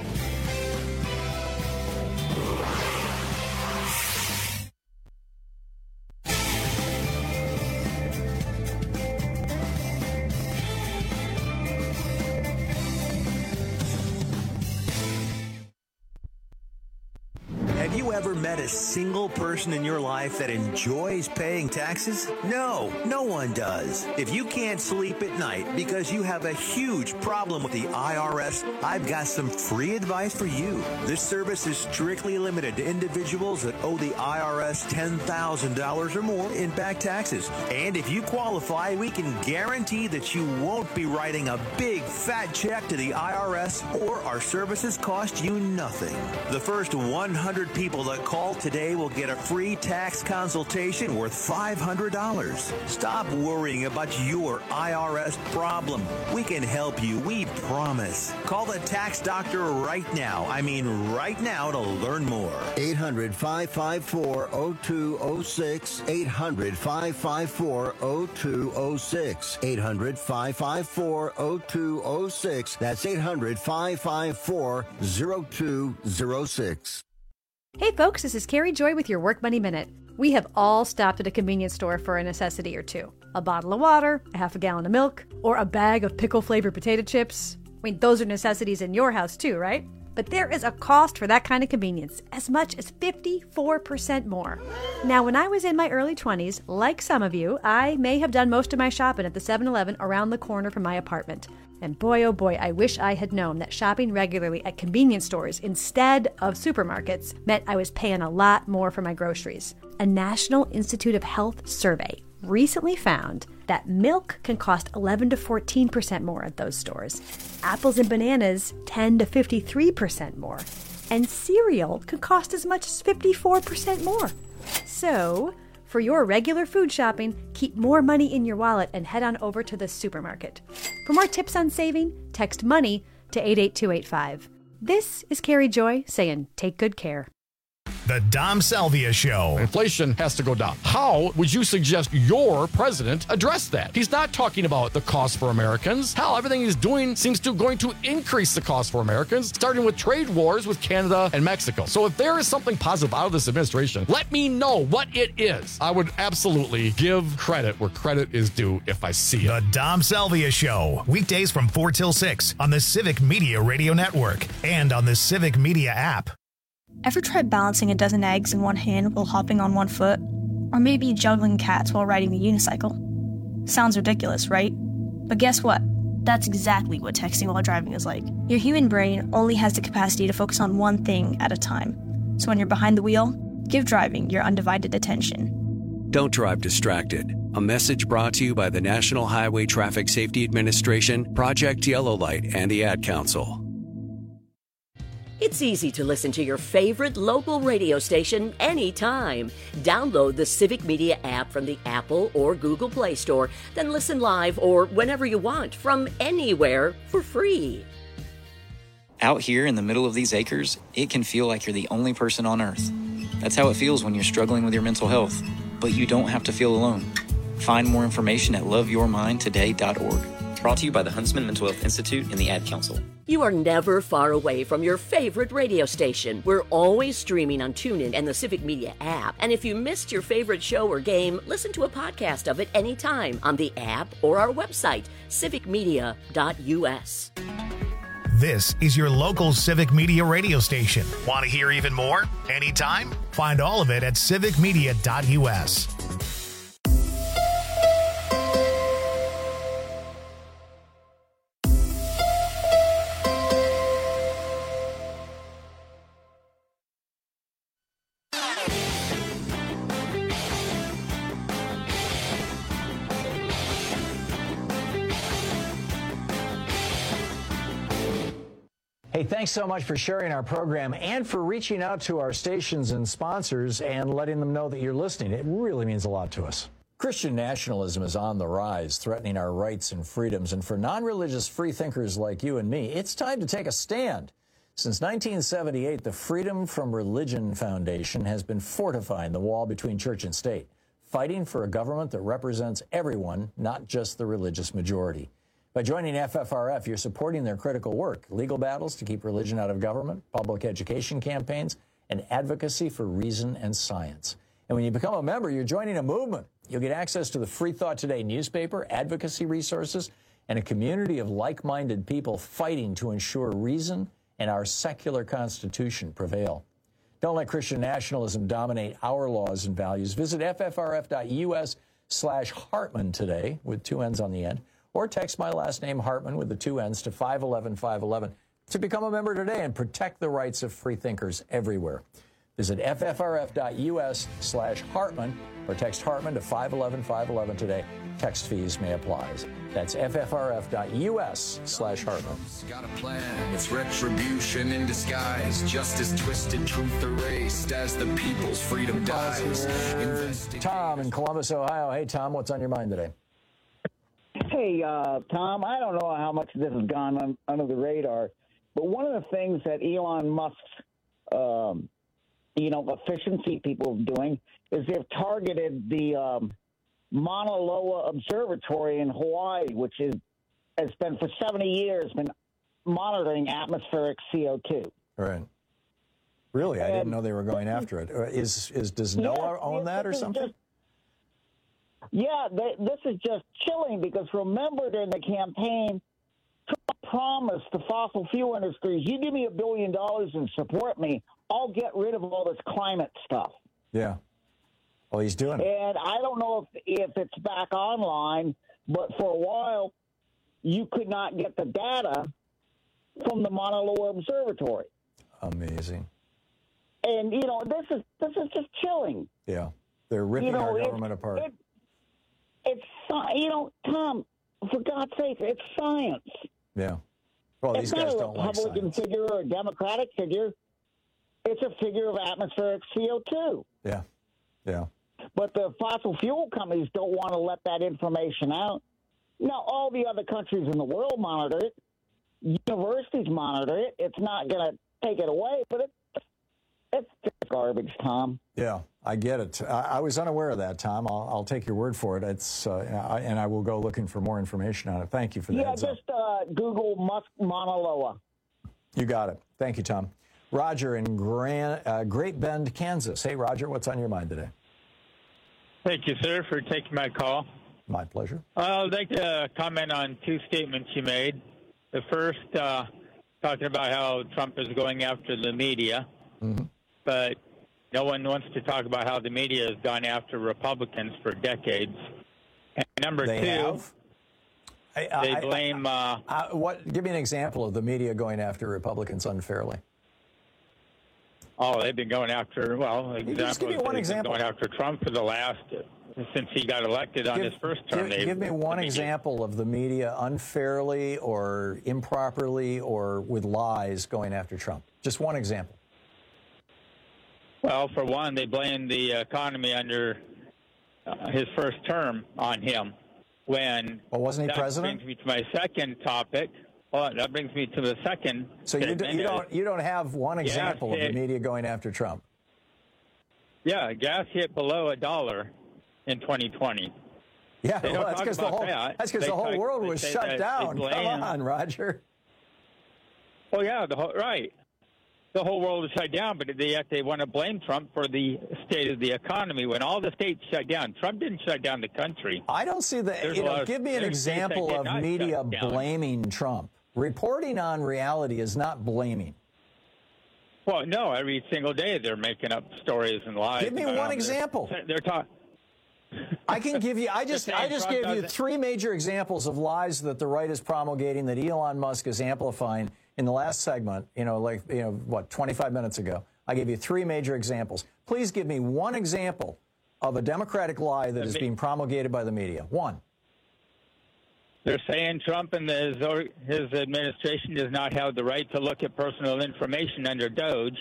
Have you ever met a single person in your life that enjoys paying taxes? No, no one does. If you can't sleep at night because you have a huge problem with the IRS, I've got some free advice for you. This service is strictly limited to individuals that owe the IRS $10,000 or more in back taxes. And if you qualify, we can guarantee that you won't be writing a big fat check to the IRS, or our services cost you nothing. The first 100 people that call today will get a free tax consultation worth $500. Stop worrying about your IRS problem. We can help you, we promise. Call the tax doctor right now. I mean right now, to learn more. 800-554-0206. 800-554-0206. 800-554-0206. That's 800-554-0206. Hey folks, this is Carrie Joy with your Work Money Minute. We have all stopped at a convenience store for a necessity or two. A bottle of water, a half a gallon of milk, or a bag of pickle-flavored potato chips. I mean, those are necessities in your house too, right? But there is a cost for that kind of convenience, as much as 54% more. Now, when I was in my early 20s, like some of you, I may have done most of my shopping at the 7-Eleven around the corner from my apartment. And boy, oh boy, I wish I had known that shopping regularly at convenience stores instead of supermarkets meant I was paying a lot more for my groceries. A National Institute of Health survey recently found that milk can cost 11 to 14% more at those stores. Apples and bananas 10 to 53% more. And cereal can cost as much as 54% more. So, for your regular food shopping, keep more money in your wallet and head on over to the supermarket. For more tips on saving, text MONEY to 88285. This is Carrie Joy saying take good care. The Dom Salvia Show. Inflation has to go down. How would you suggest your president address that? He's not talking about the cost for Americans. Hell, everything he's doing seems to going to increase the cost for Americans, starting with trade wars with Canada and Mexico. So if there is something positive out of this administration, let me know what it is. I would absolutely give credit where credit is due if I see it. The Dom Salvia Show. Weekdays from 4 till 6 on the Civic Media Radio Network and on the Civic Media app. Ever tried balancing a dozen eggs in one hand while hopping on one foot? Or maybe juggling cats while riding a unicycle? Sounds ridiculous, right? But guess what? That's exactly what texting while driving is like. Your human brain only has the capacity to focus on one thing at a time. So when you're behind the wheel, give driving your undivided attention. Don't drive distracted. A message brought to you by the National Highway Traffic Safety Administration, Project Yellow Light, and the Ad Council. It's easy to listen to your favorite local radio station anytime. Download the Civic Media app from the Apple or Google Play Store, then listen live or whenever you want from anywhere for free. Out here in the middle of these acres, it can feel like you're the only person on Earth. That's how it feels when you're struggling with your mental health. But you don't have to feel alone. Find more information at loveyourmindtoday.org. Brought to you by the Huntsman Mental Health Institute and the Ad Council. You are never far away from your favorite radio station. We're always streaming on TuneIn and the Civic Media app. And if you missed your favorite show or game, listen to a podcast of it anytime on the app or our website, civicmedia.us. This is your local Civic Media radio station. Want to hear even more? Anytime? Find all of it at civicmedia.us. Hey, thanks so much for sharing our program and for reaching out to our stations and sponsors and letting them know that you're listening. It really means a lot to us. Christian nationalism is on the rise, threatening our rights and freedoms. And for non-religious freethinkers like you and me, it's time to take a stand. Since 1978, the Freedom from Religion Foundation has been fortifying the wall between church and state, fighting for a government that represents everyone, not just the religious majority. By joining FFRF, you're supporting their critical work, legal battles to keep religion out of government, public education campaigns, and advocacy for reason and science. And when you become a member, you're joining a movement. You'll get access to the Free Thought Today newspaper, advocacy resources, and a community of like-minded people fighting to ensure reason and our secular Constitution prevail. Don't let Christian nationalism dominate our laws and values. Visit ffrf.us/Hartman today, with 2 N's on the end, or text my last name, Hartman, with the 2 N's to 511-511 to become a member today and protect the rights of freethinkers everywhere. Visit ffrf.us/Hartman or text Hartman to 511-511 today. Text fees may apply. That's ffrf.us/Hartman. Got a plan. It's retribution in disguise. Justice twisted, truth erased as the people's freedom dies. Tom in Columbus, Ohio. Hey, Tom, what's on your mind today? Hey, Tom, I don't know how much this has gone under the radar, but one of the things that Elon Musk's, efficiency people are doing is they've targeted the Mauna Loa Observatory in Hawaii, which has been for 70 years been monitoring atmospheric CO2. Right. Really? I didn't know they were going after it. Does NOAA own that or something? This is just chilling because remember during the campaign, Trump promised the fossil fuel industries, you give me $1 billion and support me, I'll get rid of all this climate stuff. Yeah. Well, he's doing it. And I don't know if it's back online, but for a while, you could not get the data from the Mauna Loa Observatory. Amazing. And, this is just chilling. Yeah. They're ripping our government apart. It's, Tom, for God's sake, it's science. Yeah. Well, these guys don't like science. It's not a Republican figure or a Democratic figure. It's a figure of atmospheric CO2. Yeah. Yeah. But the fossil fuel companies don't want to let that information out. Now, all the other countries in the world monitor it. Universities monitor it. It's not going to take it away, but it's just garbage, Tom. Yeah, I get it. I was unaware of that, Tom. I'll take your word for it. And I will go looking for more information on it. Thank you for that. Yeah, just Google Musk Mauna Loa. You got it. Thank you, Tom. Roger in Great Bend, Kansas. Hey, Roger, what's on your mind today? Thank you, sir, for taking my call. My pleasure. I'd like to comment on 2 statements you made. The first, talking about how Trump is going after the media, but no one wants to talk about how the media has gone after Republicans for decades. And number 2, they blame... Give me an example of the media going after Republicans unfairly. Oh, they've been going after, just give me one example. Going after Trump for the last, since he got elected on his first term. Give me one example of the media unfairly or improperly or with lies going after Trump. Just one example. Well, for one, they blame the economy under his first term on him. Wasn't he president? That brings me to my second topic. Well, that brings me to the second. So you don't have one example of the media going after Trump? Yeah, gas hit below $1 in 2020. Yeah, well, that's because the whole world was shut down. Come on, Roger. Oh, yeah, right. The whole world is shut down, but yet they want to blame Trump for the state of the economy when all the states shut down. Trump didn't shut down the country. I don't see that. Give me an example of media blaming Trump. Reporting on reality is not blaming. Well, no, every single day they're making up stories and lies. Give me one example. They're talking. I can give you. I just gave you 3 major examples of lies that the right is promulgating that Elon Musk is amplifying in the last segment. 25 minutes ago. I gave you 3 major examples. Please give me one example of a Democratic lie that is being promulgated by the media. One. They're saying Trump and his administration does not have the right to look at personal information under DOJ.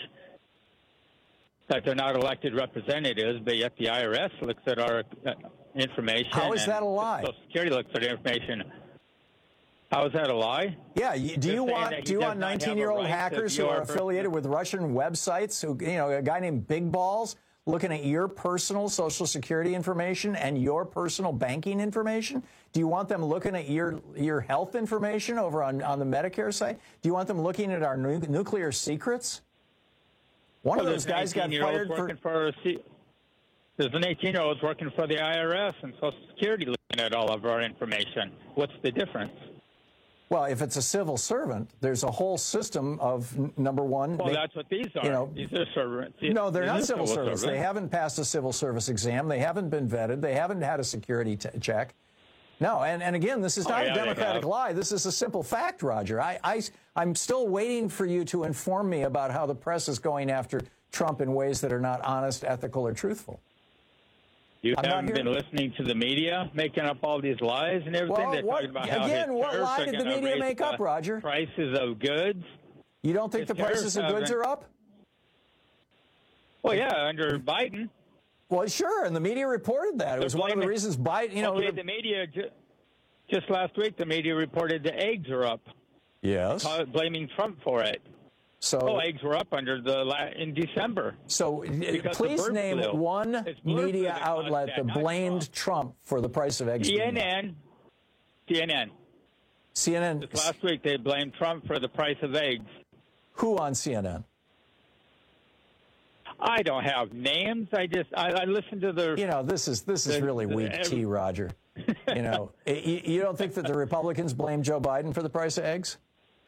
That they're not elected representatives, but yet the IRS looks at our information. How is that a lie? Social Security looks at information. How is that a lie? Yeah. Do you want 19-year-old hackers who are affiliated with Russian websites? Who, a guy named Big Balls looking at your personal Social Security information and your personal banking information? Do you want them looking at your health information over on the Medicare site? Do you want them looking at our nuclear secrets? One of those guys got fired for... There's an 18-year-old working for the IRS and Social Security looking at all of our information. What's the difference? Well, if it's a civil servant, there's a whole system of, number one... Well, that's what these are. These are servants. No, they're not civil servants. They haven't passed a civil service exam. They haven't been vetted. They haven't had a security check. No, and again, this is not a Democratic lie. This is a simple fact, Roger. I'm still waiting for you to inform me about how the press is going after Trump in ways that are not honest, ethical, or truthful. You haven't been listening to the media making up all these lies and everything. They're talking about how what lie did the media make up, Roger? Prices of goods. You don't think the prices of goods are up? Well, yeah, under Biden. Well, sure, and the media reported that. It was one of the reasons Biden, Okay, the media, just last week, the media reported the eggs are up. Yes. Blaming Trump for it. So eggs were up in December. So please name one media outlet that blamed Trump for the price of eggs. CNN. Just last week, they blamed Trump for the price of eggs. Who on CNN? I don't have names. I listen to their... this is really weak tea, Roger. You don't think that the Republicans blame Joe Biden for the price of eggs?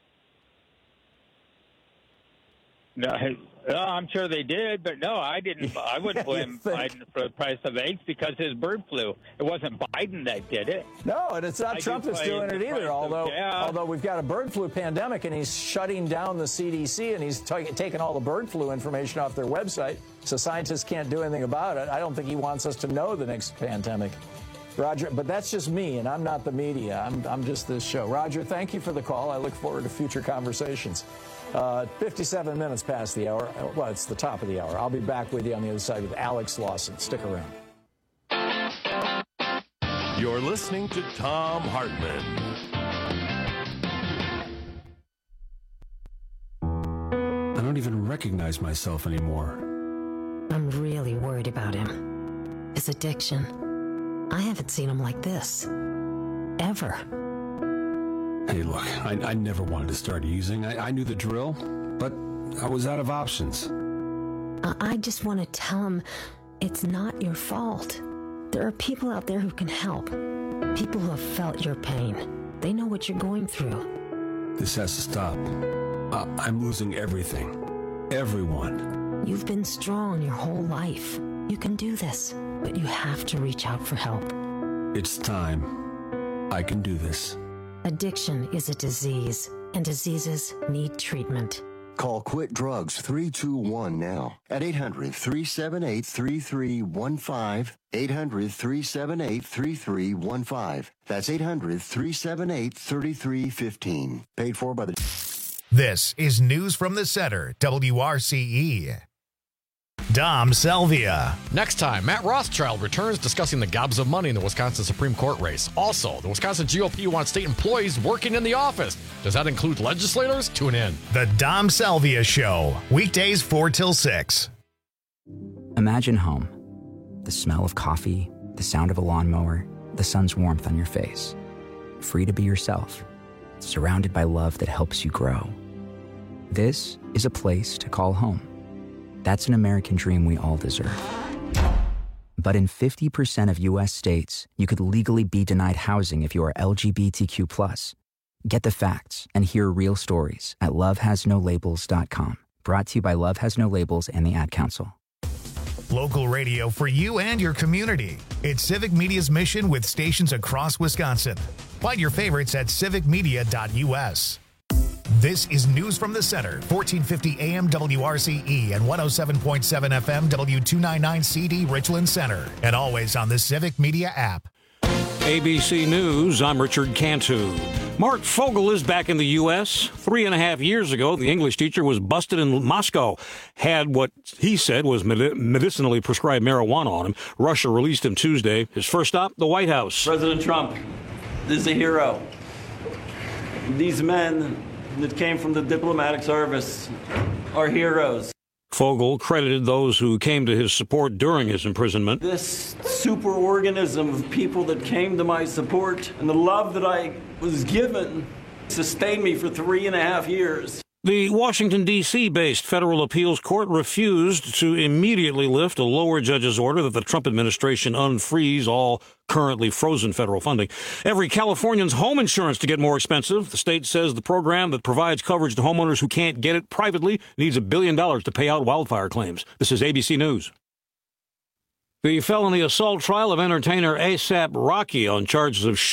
No, I'm sure they did, but no, I didn't. I wouldn't blame Biden for the price of eggs because his bird flu. It wasn't Biden that did it. No, and it's not Trump that's doing it either. Although we've got a bird flu pandemic, and he's shutting down the CDC, and he's taking all the bird flu information off their website, so scientists can't do anything about it. I don't think he wants us to know the next pandemic. Roger, but that's just me, and I'm not the media. I'm just this show. Roger, thank you for the call. I look forward to future conversations. 57 minutes past the hour. Well, it's the top of the hour. I'll be back with you on the other side with Alex Lawson. Stick around. You're listening to Thom Hartmann. I don't even recognize myself anymore. I'm really worried about him. His addiction. I haven't seen him like this. Ever. Hey, look, I never wanted to start using. I knew the drill, but I was out of options. I just want to tell him it's not your fault. There are people out there who can help. People who have felt your pain. They know what you're going through. This has to stop. I'm losing everything. Everyone. You've been strong your whole life. You can do this, but you have to reach out for help. It's time. I can do this. Addiction is a disease, and diseases need treatment. Call Quit Drugs 321 now at 800-378-3315. 800-378-3315. That's 800-378-3315. Paid for by the... This is News from the Center, WRCE. Dom Salvia. Next time, Matt Rothschild returns discussing the gobs of money in the Wisconsin Supreme Court race. Also, the Wisconsin GOP wants state employees working in the office. Does that include legislators? Tune in. The Dom Salvia Show, weekdays 4 till 6. Imagine home. The smell of coffee, the sound of a lawnmower, the sun's warmth on your face. Free to be yourself, surrounded by love that helps you grow. This is a place to call home. That's an American dream we all deserve. But in 50% of U.S. states, you could legally be denied housing if you are LGBTQ+. Get the facts and hear real stories at lovehasnolabels.com. Brought to you by Love Has No Labels and the Ad Council. Local radio for you and your community. It's Civic Media's mission with stations across Wisconsin. Find your favorites at civicmedia.us. This is News from the Center, 1450 AM WRCE and 107.7 FM W299 CD Richland Center, and always on the Civic Media app. ABC News, I'm Richard Cantu. Mark Fogel is back in the U.S. 3.5 years ago, the English teacher was busted in Moscow, had what he said was medicinally prescribed marijuana on him. Russia released him Tuesday. His first stop, the White House. President Trump is a hero. These men that came from the diplomatic service are heroes. Fogel credited those who came to his support during his imprisonment. This superorganism of people that came to my support and the love that I was given sustained me for 3.5 years. The Washington, D.C.-based federal appeals court refused to immediately lift a lower judge's order that the Trump administration unfreeze all currently frozen federal funding. Every Californian's home insurance to get more expensive. The state says the program that provides coverage to homeowners who can't get it privately needs $1 billion to pay out wildfire claims. This is ABC News. The felony assault trial of entertainer A$AP Rocky on charges of